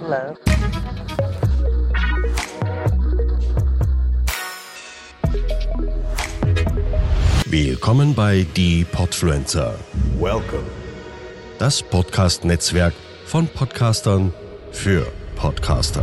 Hello. Willkommen bei Die Podfluencer. Welcome. Das Podcast-Netzwerk von Podcastern für Podcaster.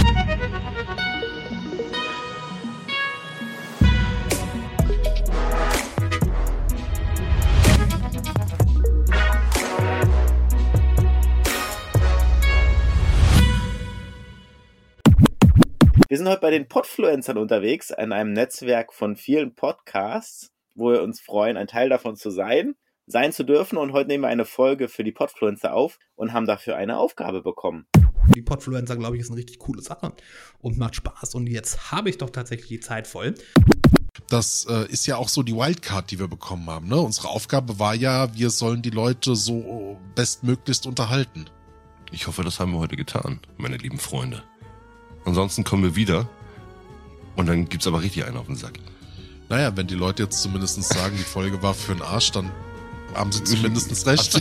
Wir sind heute bei den Podfluencern unterwegs, an einem Netzwerk von vielen Podcasts, wo wir uns freuen, ein Teil davon zu sein zu dürfen. Und heute nehmen wir eine Folge für die Podfluencer auf und haben dafür eine Aufgabe bekommen. Die Podfluencer, glaube ich, ist eine richtig coole Sache und macht Spaß. Und jetzt habe ich doch tatsächlich die Zeit voll. Das ist ja auch so die Wildcard, die wir bekommen haben. Ne? Unsere Aufgabe war ja, wir sollen die Leute so bestmöglichst unterhalten. Ich hoffe, das haben wir heute getan, meine lieben Freunde. Ansonsten kommen wir wieder und dann gibt's aber richtig einen auf den Sack. Naja, wenn die Leute jetzt zumindest sagen, die Folge war für den Arsch, dann haben sie zumindest recht.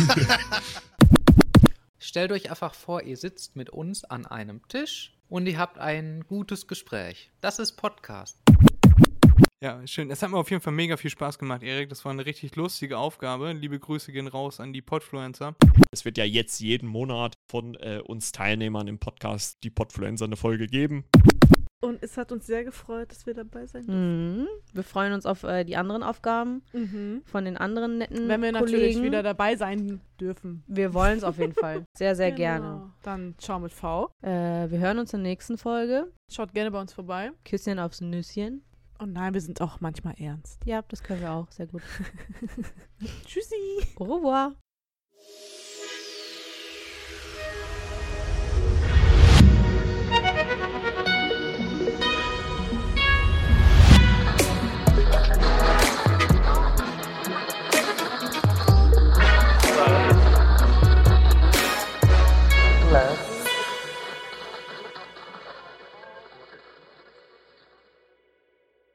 Stellt euch einfach vor, ihr sitzt mit uns an einem Tisch und ihr habt ein gutes Gespräch. Das ist Podcast. Ja, schön. Es hat mir auf jeden Fall mega viel Spaß gemacht, Erik. Das war eine richtig lustige Aufgabe. Liebe Grüße gehen raus an die Podfluencer. Es wird ja jetzt jeden Monat von uns Teilnehmern im Podcast die Podfluencer eine Folge geben. Und es hat uns sehr gefreut, dass wir dabei sein dürfen. Wir freuen uns auf die anderen Aufgaben von den anderen netten Kollegen. Wenn wir natürlich wieder dabei sein dürfen. Wir wollen es auf jeden Fall. Sehr, sehr gerne. Dann ciao mit V. Wir hören uns in der nächsten Folge. Schaut gerne bei uns vorbei. Küsschen aufs Nüsschen. Und nein, wir sind auch manchmal ernst. Ja, das können wir auch. Sehr gut. Tschüssi. Au revoir.